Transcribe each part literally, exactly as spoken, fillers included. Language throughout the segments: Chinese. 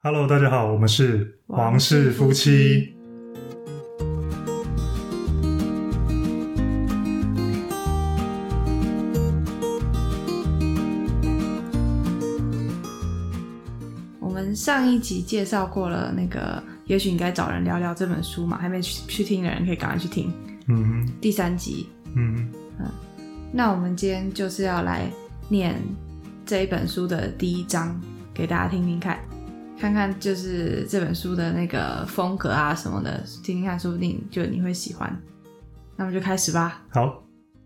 Hello， 大家好，我们是王氏夫妻。 我们上一集介绍过了那个也许你该找人聊聊这本书嘛，还没去去听的人可以赶快去听。 嗯哼， 第三集。 嗯嗯，那我们今天就是要来念这一本书的第一章给大家听听看，看看就是这本书的那个风格啊什么的，听听看，说不定就你会喜欢。那我们就开始吧。 好。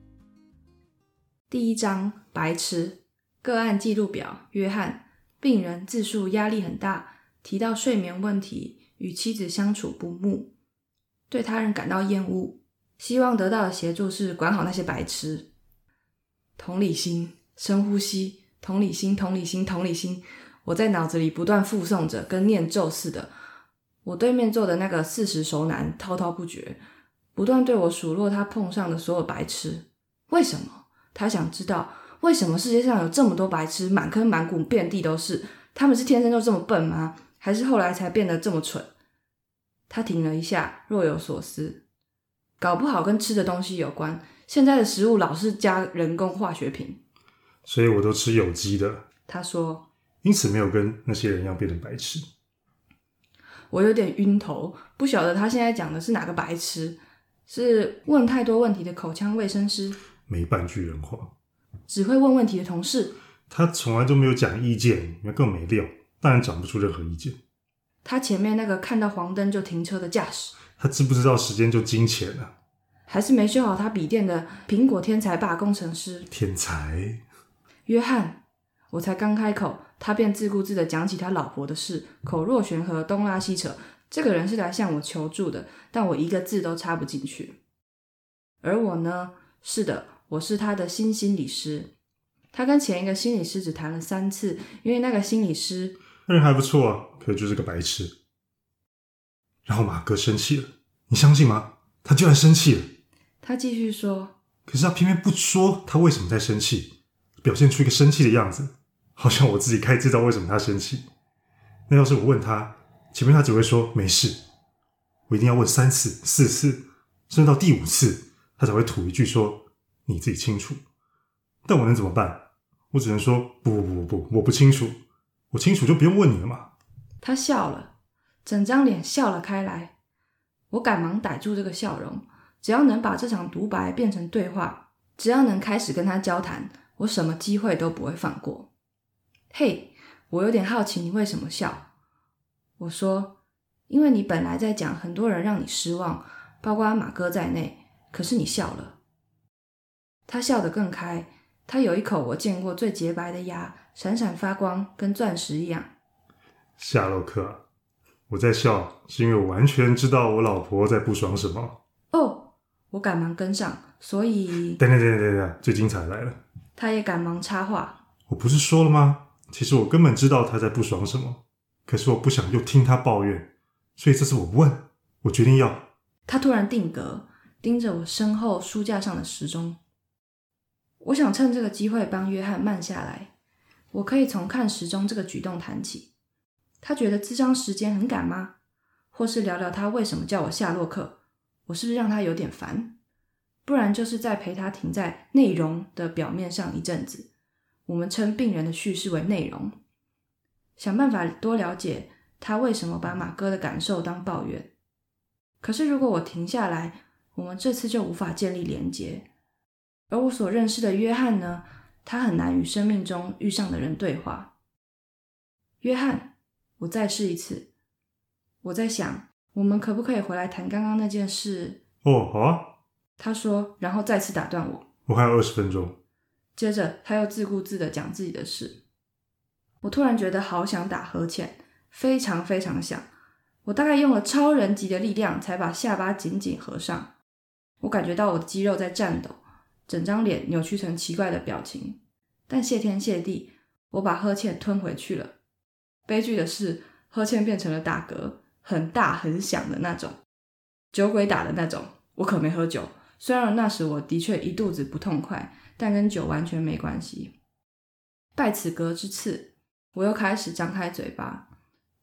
第一章，白痴个案记录表。约翰，病人自述压力很大，提到睡眠问题，与妻子相处不睦，对他人感到厌恶，希望得到的协助是管好那些白痴。同理心，深呼吸，同理心，同理心，同理心。我在脑子里不断复诵着，跟念咒似的。我对面坐的那个四十熟男滔滔不绝，不断对我数落他碰上的所有白痴。为什么？他想知道为什么世界上有这么多白痴，满坑满谷遍地都是。他们是天生就这么笨吗？还是后来才变得这么蠢？他停了一下，若有所思。搞不好跟吃的东西有关，现在的食物老是加人工化学品。 所以我都吃有机的。 他说， 因此没有跟那些人一样变成白痴。 我有点晕头，不晓得他现在讲的是哪个白痴，是问太多问题的口腔卫生师， 没半句人话， 只会问问题的同事。 他从来都没有讲意见，因为更没料，当然讲不出任何意见。 他前面那个看到黄灯就停车的驾驶， 他知不知道时间就金钱啊？ 还是没修好他笔电的苹果天才霸工程师。 天才约翰，我才刚开口，他便自顾自地讲起他老婆的事，口若悬河，东拉西扯。这个人是来向我求助的，但我一个字都插不进去。而我呢？是的，我是他的新心理师。他跟前一个心理师只谈了三次，因为那个心理师那人还不错啊，可是就是个白痴。然后马哥生气了，你相信吗？他居然生气了。 他继续说， 可是他偏偏不说他为什么在生气，表现出一个生气的样子，好像我自己该知道为什么他生气。那要是我问他，前面他只会说没事，我一定要问三次四次，甚至到第五次他才会吐一句说你自己清楚。但我能怎么办？我只能说不不不不不，我不清楚，我清楚就不用问你了嘛。 他笑了，整张脸笑了开来。我赶忙逮住这个笑容，只要能把这场独白变成对话，只要能开始跟他交谈，我什么机会都不会放过。嘿，我有点好奇你为什么笑。我说，因为你本来在讲很多人让你失望，包括马哥在内，可是你笑了。他笑得更开，他有一口我见过最洁白的牙，闪闪发光，跟钻石一样。 夏洛克，我在笑是因为我完全知道我老婆在不爽什么。 哦，我赶忙跟上，所以等等等等等，最精彩来了。 他也赶忙插话， 我不是说了吗？其实我根本知道他在不爽什么，可是我不想又听他抱怨，所以这次我问，我决定要。 他突然定格，盯着我身后书架上的时钟。我想趁这个机会帮约翰慢下来，我可以从看时钟这个举动谈起。他觉得咨商时间很赶吗？或是聊聊他为什么叫我夏洛克，我是不是让他有点烦？不然就是再陪他停在内容的表面上一阵子，我们称病人的叙事为内容，想办法多了解他为什么把马哥的感受当抱怨。可是如果我停下来，我们这次就无法建立连结。而我所认识的约翰呢，他很难与生命中遇上的人对话。约翰，我再试一次。我在想，我们可不可以回来谈刚刚那件事？ 哦，好啊。 他说，然后再次打断我。 我还有二十分钟。 接着他又自顾自地讲自己的事。我突然觉得好想打呵欠，非常非常想。我大概用了超人级的力量才把下巴紧紧合上。我感觉到我的肌肉在颤抖，整张脸扭曲成奇怪的表情。但谢天谢地，我把呵欠吞回去了。悲剧的是，呵欠变成了打嗝，很大很响的那种，酒鬼打的那种。我可没喝酒，虽然那时我的确一肚子不痛快，但跟酒完全没关系。拜此嗝之赐，我又开始张开嘴巴。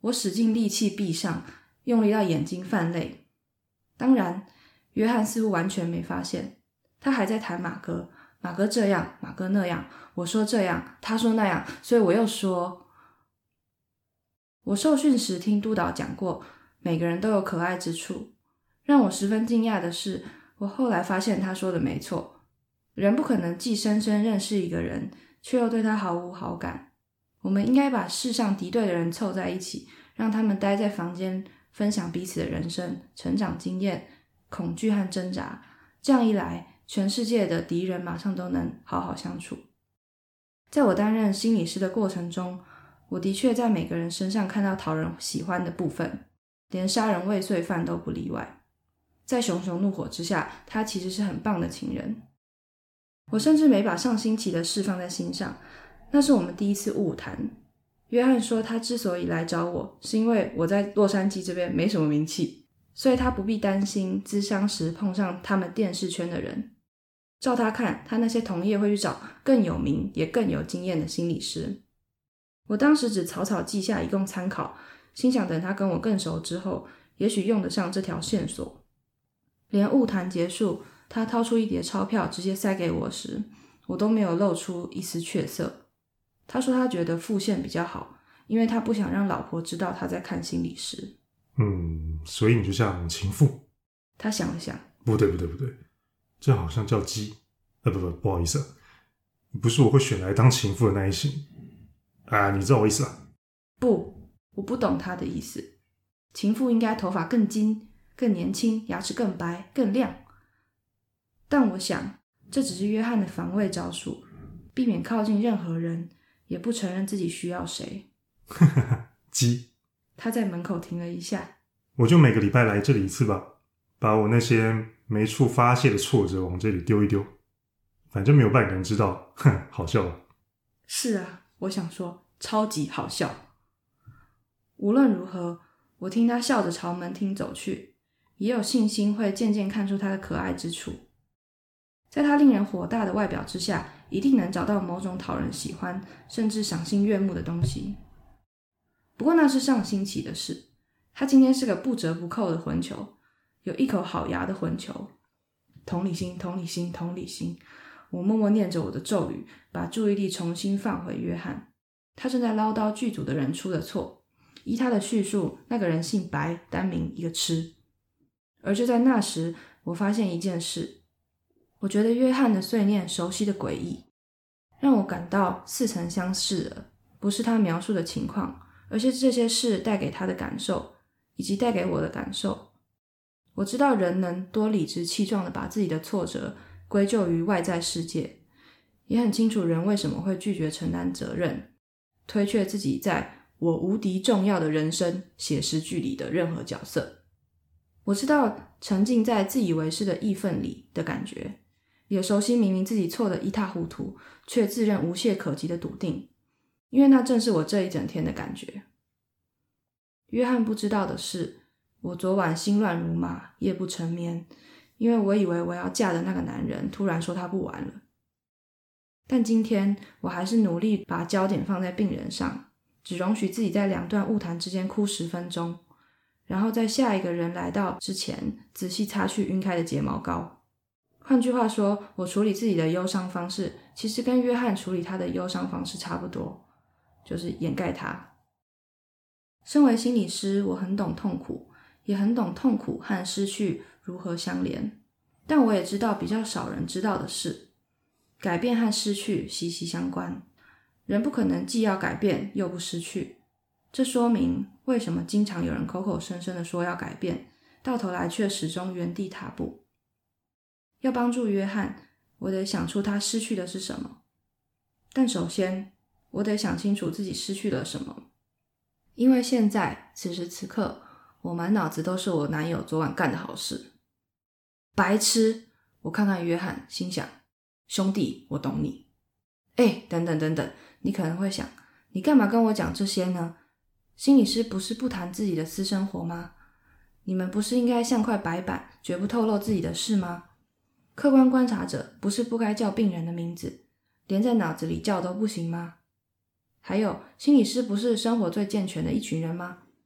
我使尽力气闭上，用力到眼睛泛泪。当然，约翰似乎完全没发现，他还在谈马哥，马哥这样，马哥那样，我说这样，他说那样，所以我又说。我受训时听督导讲过，每个人都有可爱之处。让我十分惊讶的是，我后来发现他说的没错，人不可能既深深认识一个人，却又对他毫无好感。我们应该把世上敌对的人凑在一起，让他们待在房间，分享彼此的人生、成长经验、恐惧和挣扎。这样一来，全世界的敌人马上都能好好相处。在我担任心理师的过程中，我的确在每个人身上看到讨人喜欢的部分，连杀人未遂犯都不例外。在熊熊怒火之下，他其实是很棒的情人。我甚至没把上星期的事放在心上，那是我们第一次晤谈。约翰说他之所以来找我，是因为我在洛杉矶这边没什么名气，所以他不必担心咨商时碰上他们电视圈的人。照他看，他那些同业会去找更有名也更有经验的心理师。我当时只草草记下以供参考，心想等他跟我更熟之后，也许用得上这条线索。连晤谈结束，他掏出一叠钞票直接塞给我时，我都没有露出一丝怯色。他说他觉得付现比较好，因为他不想让老婆知道他在看心理师。 嗯，所以你就像情妇。 他想了想， 不对不对不对，这好像叫鸡。呃不不不好意思啊，不是我会选来当情妇的那一型啊，你知道我意思啊？ 不，我不懂他的意思。情妇应该头发更金、更年轻，牙齿更白、更亮。但我想，这只是约翰的防卫招数，避免靠近任何人，也不承认自己需要谁。 哈哈哈，鸡。 他在门口停了一下。 我就每个礼拜来这里一次吧，把我那些没处发泄的挫折往这里丢一丢，反正没有半个人知道，哼，好笑吧？ 是啊，我想说，超级好笑。无论如何，我听他笑着朝门厅走去，也有信心会渐渐看出他的可爱之处。在他令人火大的外表之下，一定能找到某种讨人喜欢，甚至赏心悦目的东西。不过那是上星期的事，他今天是个不折不扣的混球，有一口好牙的混球。同理心，同理心，同理心。我默默念着我的咒语，把注意力重新放回约翰。他正在唠叨剧组的人出了错。依他的叙述，那个人姓白，单名一个吃。而就在那时，我发现一件事。我觉得约翰的碎念熟悉的诡异，让我感到似曾相识了。不是他描述的情况，而是这些事带给他的感受，以及带给我的感受。我知道人能多理直气壮地把自己的挫折归咎于外在世界，也很清楚人为什么会拒绝承担责任，推却自己在我无敌重要的人生写实剧里的任何角色。我知道沉浸在自以为是的义愤里的感觉，也熟悉明明自己错得一塌糊涂，却自认无懈可击的笃定，因为那正是我这一整天的感觉。约翰不知道的是，我昨晚心乱如麻，夜不成眠，因为我以为我要嫁的那个男人突然说他不玩了。但今天我还是努力把焦点放在病人上，只容许自己在两段晤谈之间哭十分钟，然后在下一个人来到之前仔细擦去晕开的睫毛膏。换句话说，我处理自己的忧伤方式其实跟约翰处理他的忧伤方式差不多，就是掩盖它。身为心理师，我很懂痛苦，也很懂痛苦和失去如何相连。但我也知道比较少人知道的是，改变和失去息息相关，人不可能既要改变又不失去。这说明为什么经常有人口口声声地说要改变，到头来却始终原地踏步。要帮助约翰，我得想出他失去的是什么。但首先，我得想清楚自己失去了什么。因为现在，此时此刻，我满脑子都是我男友昨晚干的好事。白痴！我看看约翰，心想，兄弟，我懂你。诶，等等等等，你可能会想，你干嘛跟我讲这些呢？心理师不是不谈自己的私生活吗？你们不是应该像块白板，绝不透露自己的事吗？客观观察者不是不该叫病人的名字，连在脑子里叫都不行吗？还有，心理师不是生活最健全的一群人吗？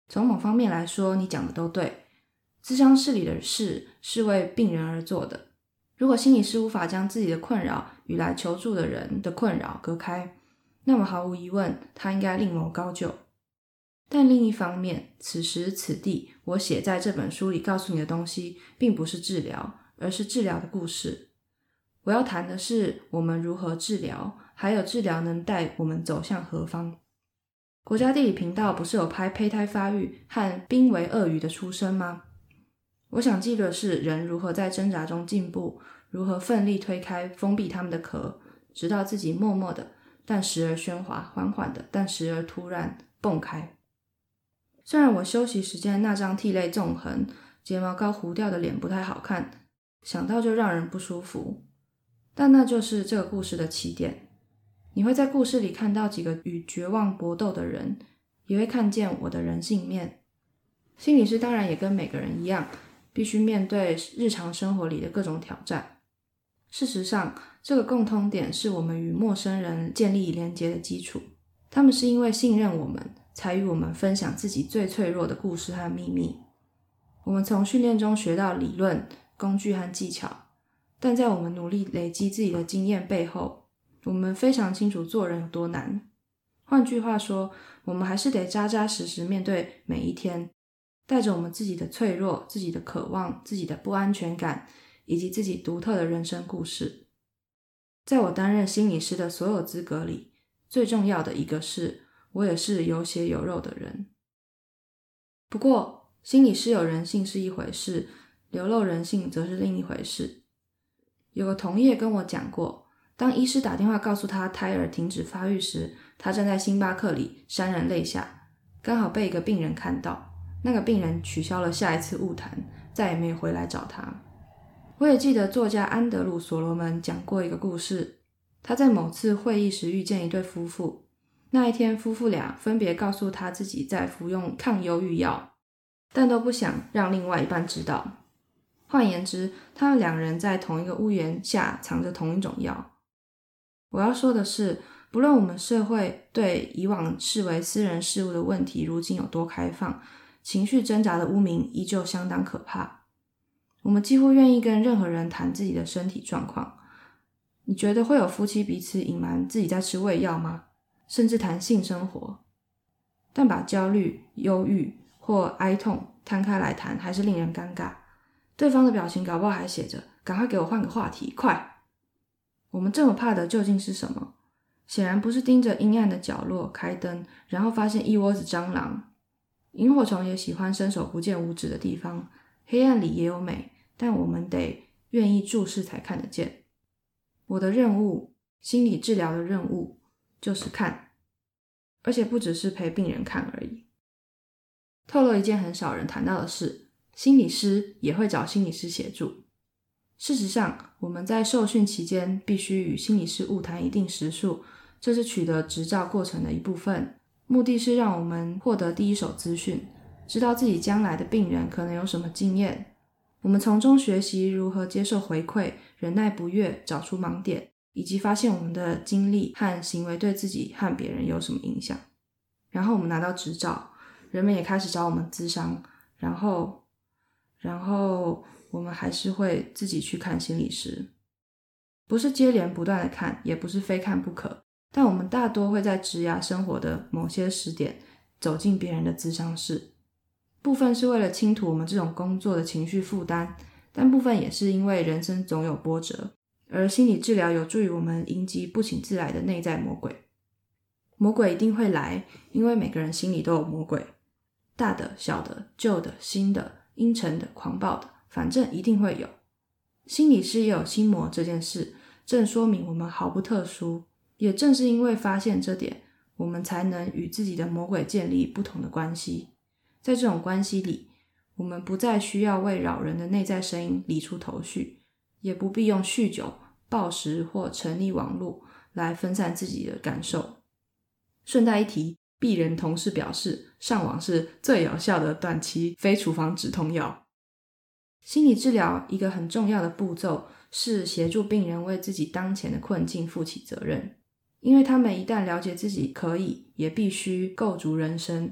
从某方面来说，你讲的都对，咨商室里的事是为病人而做的。如果心理师无法将自己的困扰与来求助的人的困扰隔开，那么毫无疑问，他应该另谋高就。但另一方面，此时此地，我写在这本书里告诉你的东西，并不是治疗，而是治疗的故事。我要谈的是我们如何治疗，还有治疗能带我们走向何方。国家地理频道不是有拍胚胎发育和濒危鳄鱼的出生吗？我想记录的是人如何在挣扎中进步，如何奋力推开封闭他们的壳，直到自己默默的，但时而喧哗，缓缓的，但时而突然蹦开。虽然我休息时间那张涕泪纵横、睫毛膏糊掉的脸不太好看，想到就让人不舒服，但那就是这个故事的起点。你会在故事里看到几个与绝望搏斗的人，也会看见我的人性面。心理师当然也跟每个人一样，必须面对日常生活里的各种挑战。事实上，这个共通点是我们与陌生人建立连结的基础。他们是因为信任我们，才与我们分享自己最脆弱的故事和秘密。我们从训练中学到理论、工具和技巧，但在我们努力累积自己的经验背后，我们非常清楚做人有多难。换句话说，我们还是得扎扎实实面对每一天，带着我们自己的脆弱、自己的渴望、自己的不安全感，以及自己独特的人生故事。在我担任心理师的所有资格里，最重要的一个是，我也是有血有肉的人。不过，心理师有人性是一回事，流露人性则是另一回事。有个同业跟我讲过，当医师打电话告诉他胎儿停止发育时，他站在星巴克里潸然泪下，刚好被一个病人看到，那个病人取消了下一次晤谈，再也没有回来找他。我也记得作家安德鲁·所罗门讲过一个故事，他在某次会议时遇见一对夫妇，那一天夫妇俩分别告诉他自己在服用抗忧郁药，但都不想让另外一半知道。换言之，他们两人在同一个屋檐下藏着同一种药。我要说的是，不论我们社会对以往视为私人事务的问题如今有多开放，情绪挣扎的污名依旧相当可怕。我们几乎愿意跟任何人谈自己的身体状况。你觉得会有夫妻彼此隐瞒自己在吃胃药吗？甚至谈性生活？但把焦虑、忧郁或哀痛摊开来谈，还是令人尴尬。对方的表情搞不好还写着赶快给我换个话题，快！我们这么怕的究竟是什么？显然不是盯着阴暗的角落开灯，然后发现一窝子蟑螂。萤火虫也喜欢伸手不见五指的地方，黑暗里也有美，但我们得愿意注视才看得见。我的任务，心理治疗的任务，就是看，而且不只是陪病人看而已。透露一件很少人谈到的事，心理师也会找心理师协助。事实上，我们在受训期间必须与心理师晤谈一定时数，这是取得执照过程的一部分，目的是让我们获得第一手资讯，知道自己将来的病人可能有什么经验。我们从中学习如何接受回馈，忍耐不悦，找出盲点，以及发现我们的经历和行为对自己和别人有什么影响。然后我们拿到执照，人们也开始找我们咨商，然后然后我们还是会自己去看心理师。不是接连不断的看，也不是非看不可，但我们大多会在职涯生活的某些时点走进别人的咨商室。部分是为了倾吐我们这种工作的情绪负担，但部分也是因为人生总有波折，而心理治疗有助于我们迎击不请自来的内在魔鬼。魔鬼一定会来，因为每个人心里都有魔鬼，大的、小的、旧的、新的、阴沉的、狂暴的，反正一定会有。心理师也有心魔这件事，正说明我们毫不特殊。也正是因为发现这点，我们才能与自己的魔鬼建立不同的关系。在这种关系里，我们不再需要为扰人的内在声音理出头绪，也不必用酗酒、暴食或沉溺网络来分散自己的感受。顺带一提，鄙人同事表示，上网是最有效的短期非处方止痛药。心理治疗一个很重要的步骤是协助病人为自己当前的困境负起责任，因为他们一旦了解自己可以也必须构筑人生，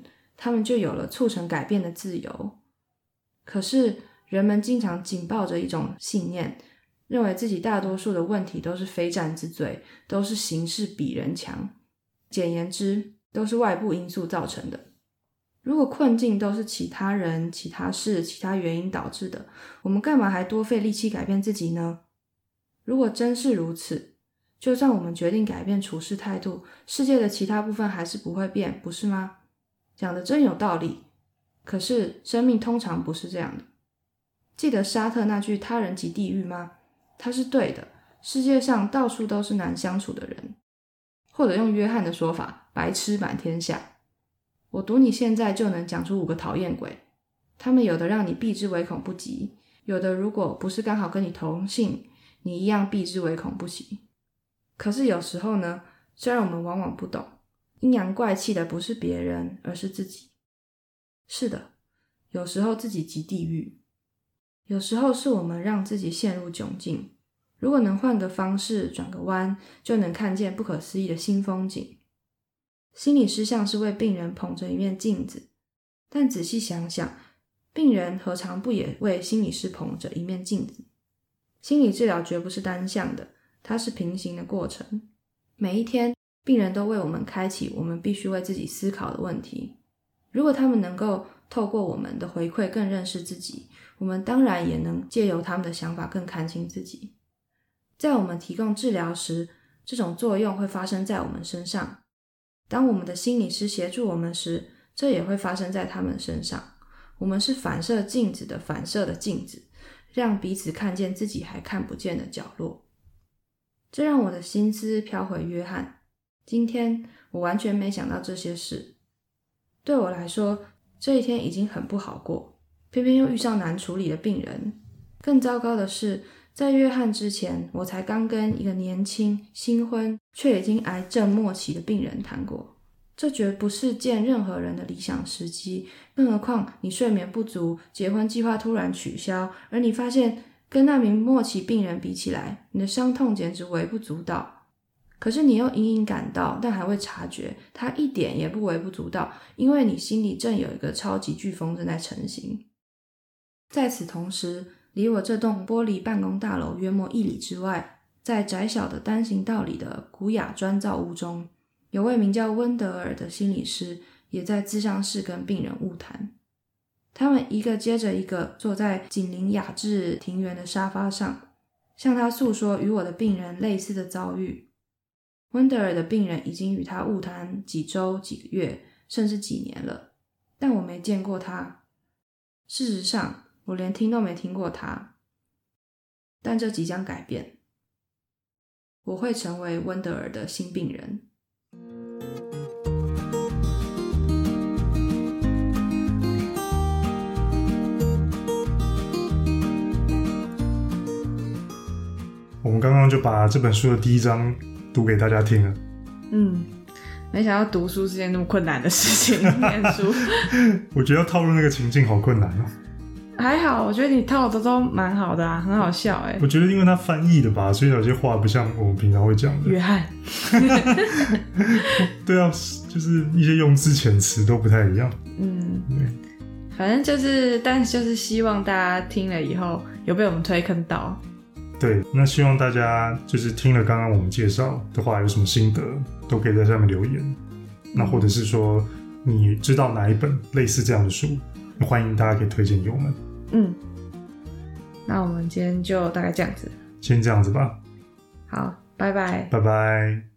他们就有了促成改变的自由。可是人们经常紧抱着一种信念，认为自己大多数的问题都是非战之罪，都是形势比人强，简言之都是外部因素造成的。如果困境都是其他人、其他事、其他原因导致的，我们干嘛还多费力气改变自己呢？如果真是如此，就算我们决定改变处事态度，世界的其他部分还是不会变，不是吗？讲得真有道理。可是生命通常不是这样的。记得沙特那句他人即地狱吗？他是对的，世界上到处都是难相处的人，或者用约翰的说法，白痴满天下。我赌你现在就能讲出五个讨厌鬼，他们有的让你避之唯恐不及，有的如果不是刚好跟你同姓，你一样避之唯恐不及。可是有时候呢，虽然我们往往不懂，阴阳怪气的不是别人，而是自己。是的，有时候自己即地狱，有时候是我们让自己陷入窘境。如果能换个方式，转个弯，就能看见不可思议的新风景。心理师像是为病人捧着一面镜子，但仔细想想，病人何尝不也为心理师捧着一面镜子？心理治疗绝不是单向的，它是平行的过程。每一天，病人都为我们开启我们必须为自己思考的问题。如果他们能够透过我们的回馈更认识自己，我们当然也能借由他们的想法更看清自己。在我们提供治疗时，这种作用会发生在我们身上。当我们的心理师协助我们时，这也会发生在他们身上。我们是反射镜子的反射的镜子，让彼此看见自己还看不见的角落。这让我的心思飘回约翰。今天我完全没想到这些事。对我来说，这一天已经很不好过，偏偏又遇上难处理的病人。更糟糕的是，在约翰之前，我才刚跟一个年轻、新婚却已经癌症末期的病人谈过。这绝不是见任何人的理想时机，更何况你睡眠不足，结婚计划突然取消，而你发现跟那名末期病人比起来，你的伤痛简直微不足道。可是你又隐隐感到，但还未察觉，它一点也不微不足道，因为你心里正有一个超级飓风正在成型。在此同时，离我这栋玻璃办公大楼约莫一里之外，在窄小的单行道里的古雅砖造屋中，有位名叫温德尔的心理师也在咨商室跟病人晤谈。他们一个接着一个坐在紧邻雅致庭园的沙发上，向他诉说与我的病人类似的遭遇。温德尔的病人已经与他晤谈几周、几个月，甚至几年了，但我没见过他。事实上，我连听都没听过他。但这即将改变，我会成为温德尔的新病人。 我们刚刚就把这本书的第一章读给大家听了。 嗯，没想到读书是件那么困难的事情，念书。 我觉得要套入那个情境好困难哦。 还好，我觉得你套的都蛮好的啊，很好笑哎。 我觉得因为他翻译的吧，所以有些话不像我们平常会讲的。 约翰。 对啊，就是一些用字遣词都不太一样。 嗯， 对， 反正就是，但就是希望大家听了以后有被我们推坑到。 对，那希望大家就是听了刚刚我们介绍的话，有什么心得都可以在下面留言。那或者是说你知道哪一本类似这样的书，欢迎大家可以推荐给我们。 嗯，那我们今天就大概这样子， 先这样子吧。 好，拜拜， 拜拜。